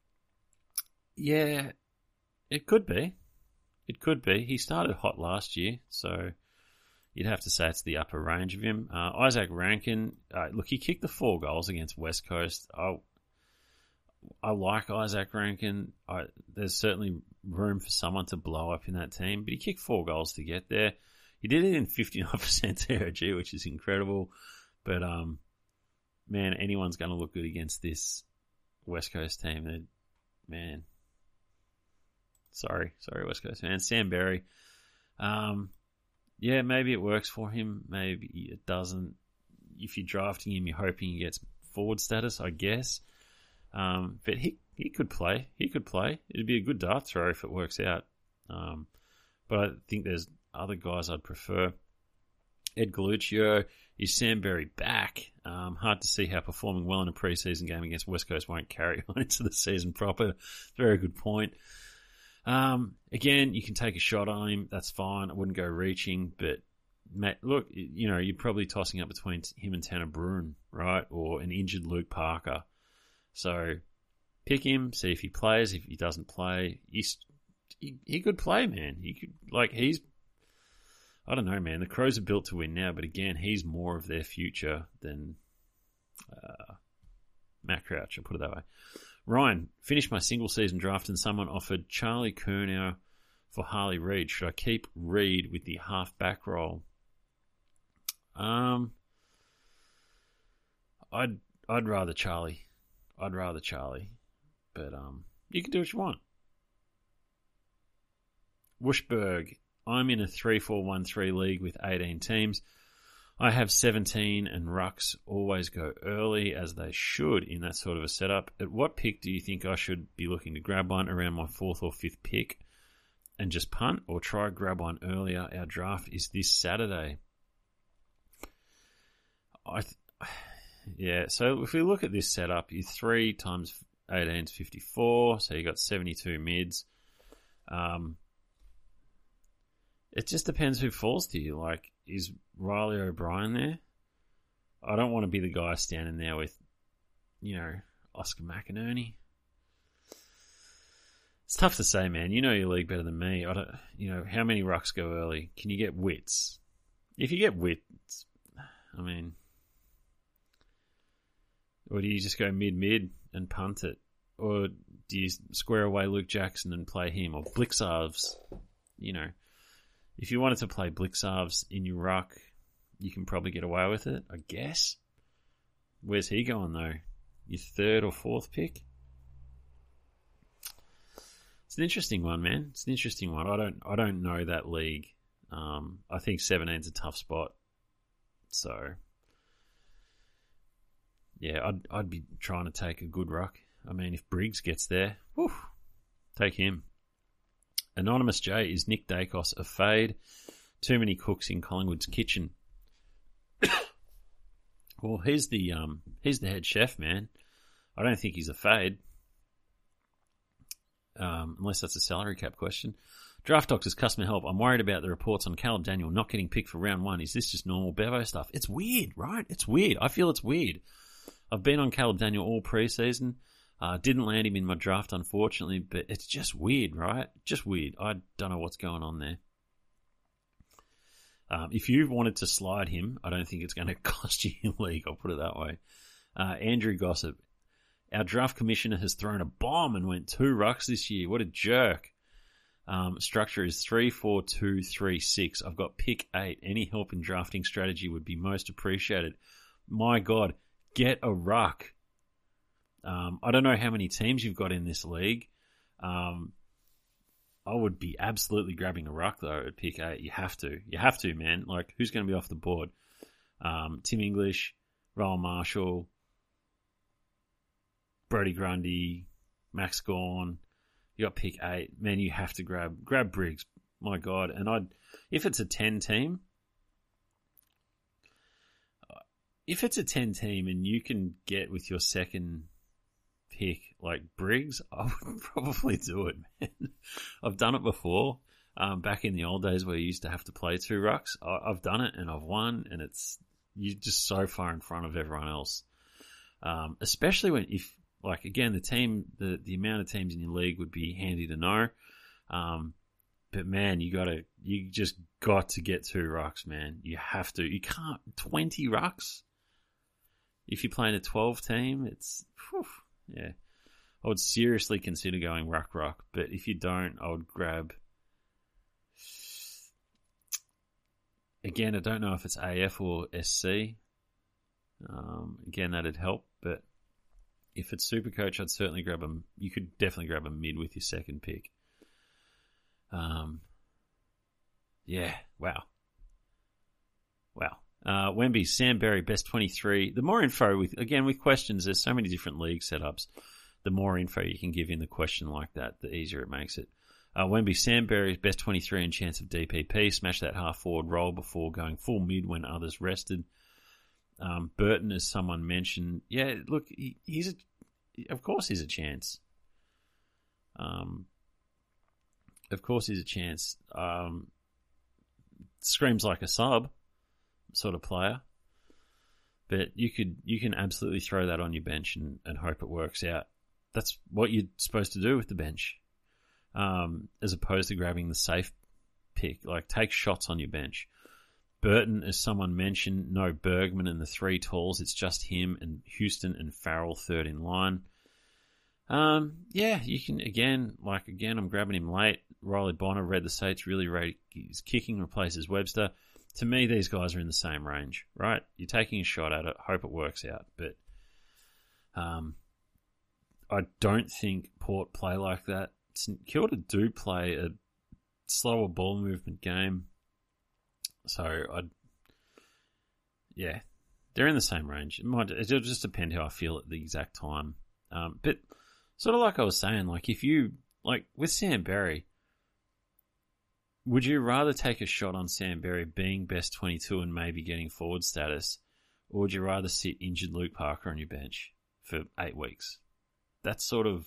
yeah, it could be. It could be. He started hot last year, so you'd have to say it's the upper range of him. Isaac Rankin, look, he kicked the 4 goals against West Coast. I like Isaac Rankin. There's certainly room for someone to blow up in that team, but he kicked 4 goals to get there. He did it in 59% TOG, which is incredible. But, man, anyone's going to look good against this West Coast team. Man. Sorry, West Coast man. Sam Berry. Yeah, maybe it works for him. Maybe it doesn't. If you're drafting him, you're hoping he gets forward status, I guess. But he could play. It'd be a good dart throw if it works out. But I think there's other guys I'd prefer. Ed Galuccio, is Sam Berry back? Hard to see how performing well in a preseason game against West Coast won't carry on into the season proper. Very good point. Again, you can take a shot on him. That's fine. I wouldn't go reaching, but look, you're probably tossing up between him and Tanner Bruin, right? Or an injured Luke Parker. So pick him, see if he plays. If he doesn't play, he could play, man. I don't know, man. The Crows are built to win now, but again, he's more of their future than Matt Crouch, I'll put it that way. Ryan, finished my single season draft and someone offered Charlie Curnow for Harley Reid. Should I keep Reid with the half back role? I'd rather Charlie. But you can do what you want. Wushberg, I'm in a 3-4-1-3 league with 18 teams. I have 17 and rucks always go early, as they should in that sort of a setup. At what pick do you think I should be looking to grab one around my 4th or 5th pick and just punt, or try grab one earlier? Our draft is this Saturday. So if we look at this setup, you 3 times 18 is 54, so you got 72 mids. It just depends who falls to you. Like, is Riley O'Brien there? I don't want to be the guy standing there with, Oscar McInerney. It's tough to say, man. You know your league better than me. I don't. How many rucks go early? Can you get Wits? If you get Wits, I mean, or do you just go mid and punt it, or do you square away Luke Jackson and play him, or Blixarves? If you wanted to play Blixarves in your ruck, you can probably get away with it, I guess. Where's he going though? Your third or fourth pick? It's an interesting one, man. It's an interesting one. I don't know that league. I think 17's a tough spot. So, yeah, I'd be trying to take a good ruck. I mean, if Briggs gets there, whew, take him. Anonymous J, is Nick Dacos a fade? Too many cooks in Collingwood's kitchen. Well, he's the head chef, man. I don't think he's a fade. Unless that's a salary cap question. Draft Doctor's customer help. I'm worried about the reports on Caleb Daniel not getting picked for round 1. Is this just normal Bevo stuff? It's weird, right? It's weird. I feel it's weird. I've been on Caleb Daniel all preseason. Didn't land him in my draft, unfortunately, but it's just weird, right? Just weird. I don't know what's going on there. If you wanted to slide him, I don't think it's going to cost you your league. I'll put it that way. Andrew Gossip. Our draft commissioner has thrown a bomb and went 2 rucks this year. What a jerk. Structure is 3-4-2-3-6. I've got pick 8. Any help in drafting strategy would be most appreciated. My God, get a ruck. I don't know how many teams you've got in this league. I would be absolutely grabbing a ruck, though, at pick 8. You have to. You have to, man. Like, who's going to be off the board? Tim English, Rowan Marshall, Brody Grundy, Max Gawn. You got pick 8. Man, you have to grab Briggs. My God. And if it's a 10 team and you can get with your second pick like Briggs, I would probably do it, man. I've done it before. Back in the old days where you used to have to play 2 rucks. I've done it and I've won, and you're just so far in front of everyone else. Especially again, the amount of teams in your league would be handy to know. But man, you just got to get 2 rucks, man. You have to. You can't 20 rucks. If you're playing a 12 team, it's yeah. I would seriously consider going ruck, but if you don't, I would grab. Again, I don't know if it's AF or SC. Again, that'd help, but if it's Supercoach, I'd certainly grab them. You could definitely grab a mid with your second pick. Yeah, wow. Wemby, Sam Berry, best 23. The more info with questions, there's so many different league setups. The more info you can give in the question like that, the easier it makes it. Wemby, Sam Berry, best 23 and chance of DPP. Smash that half forward role before going full mid when others rested. Burton, as someone mentioned, yeah, look, of course he's a chance. Of course he's a chance. Screams like a sub sort of player, but you can absolutely throw that on your bench and hope it works out. That's what you're supposed to do with the bench, as opposed to grabbing the safe pick. Like, take shots on your bench. Burton, as someone mentioned, no Bergman and the 3 talls. It's just him and Houston and Farrell third in line. Yeah, you can, again, I'm grabbing him late. Riley Bonner, read the States, really rate his kicking, replaces Webster. To me, these guys are in the same range, right? You're taking a shot at it, hope it works out. But I don't think Port play like that. St Kilda do play a slower ball movement game. So, they're in the same range. It'll just depend how I feel at the exact time. But sort of like I was saying, like if you, like with Sam Berry, would you rather take a shot on Sam Berry being best 22 and maybe getting forward status, or would you rather sit injured Luke Parker on your bench for 8 weeks? That's sort of,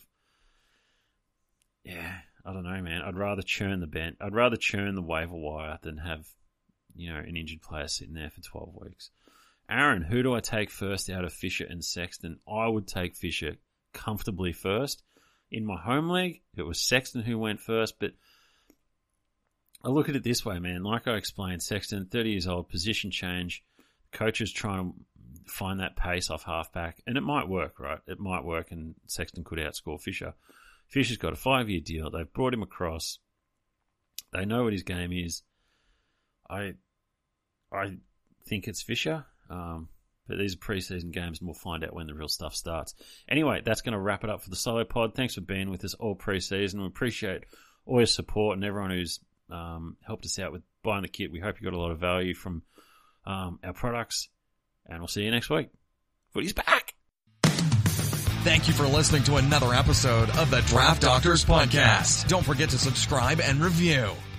I don't know, man. I'd rather churn the bench. I'd rather churn the waiver wire than have, an injured player sitting there for 12 weeks. Aaron, who do I take first out of Fisher and Sexton? I would take Fisher comfortably first. In my home league, it was Sexton who went first, but I look at it this way, man. Like I explained, Sexton, 30 years old, position change. Coaches trying to find that pace off halfback, and it might work, right? It might work, and Sexton could outscore Fisher. Fisher's got a 5-year deal. They've brought him across. They know what his game is. I think it's Fisher, but these are preseason games, and we'll find out when the real stuff starts. Anyway, that's going to wrap it up for the Solo Pod. Thanks for being with us all preseason. We appreciate all your support and everyone who's helped us out with buying the kit. We hope you got a lot of value from our products, and we'll see you next week. Footy's back! Thank you for listening to another episode of the Draft Doctors Podcast. Don't forget to subscribe and review.